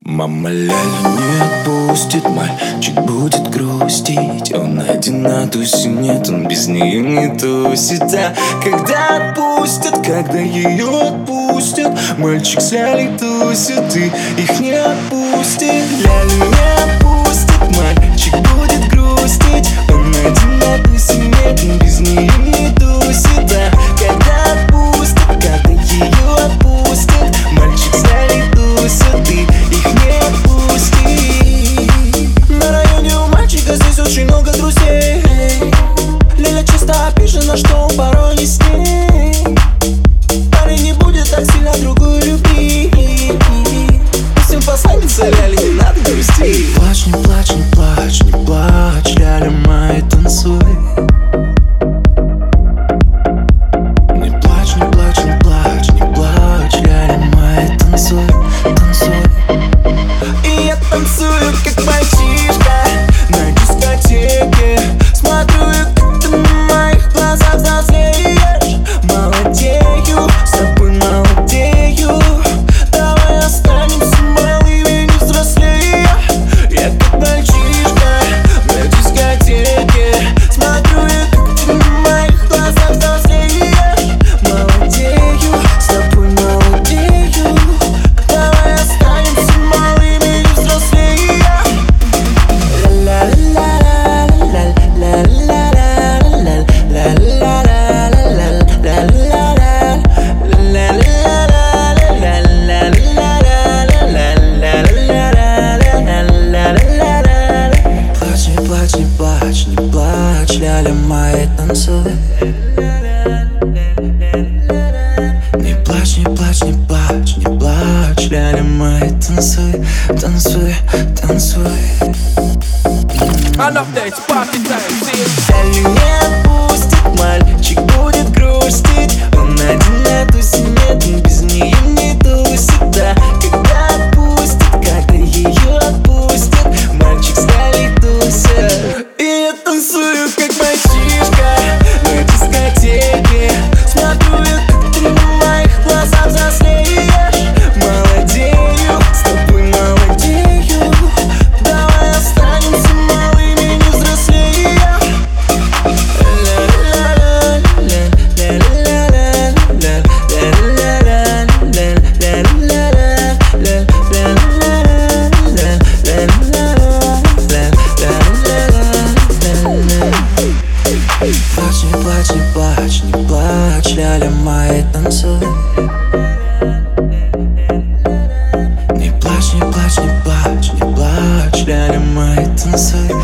Мама Ляля не отпустит, мальчик будет грустить. Он один на тусе, нет, он без нее не тусит. А когда отпустят, когда ее отпустят, мальчик с Лялей тусит и их не отпустит. Лялю не отпустит, мальчик будет грустить. Он один на тусе, нет, он без нее не тусит. А когда отпустят, когда ее отпустят, мальчик с Лялей тусит и их не отпусти. На районе у мальчика здесь очень много друзей. Ляля часто обижена, что он порой не с ней. Парень не будет так сильно другую любить. Пусть он посланница Ляли, не надо грустить. Не плачь, не плачь, не плачь, не плачь, Ляля моя, танцуй. Не плачь, не плачь, не плачь, не плачь, Ляля моя, танцуй, танцуй. И я танцую, как мальчишка на дискотеке. Смотрю, как ты в моих глазах взрослеешь. Молодею, с тобой молодею. Давай останемся малыми, не взрослея. Я как мальчишка на дискотеке. Смотрю, как ты в моих глазах взрослеешь. Молодею, с тобой молодею. Давай останемся малыми, не взрослея. Плачь, не плачь, не плачь, Ляля моя, танцуй. Не плачь, не плачь, не плачь, не плачь, Ляля моя, танцуй, танцуй, танцуй. Лялю не отпустит, мальчик будет грустить. Он один на тусе, нет, он без нее не тусит. Да, когда отпустит, когда ее отпустят, мальчик с Лялей тусит. И я танцую, как мальчишка на дискотеке. Смотрю, как ты в моих глазах взрослеешь. Молодею, с тобой молодею. Давай останемся малыми, не взрослея. Плачь, не плачь, не плачь, не плачь, Ляля моя, танцуй. Не плачь, не плачь, не плачь, не плачь, Ляля моя, танцуй.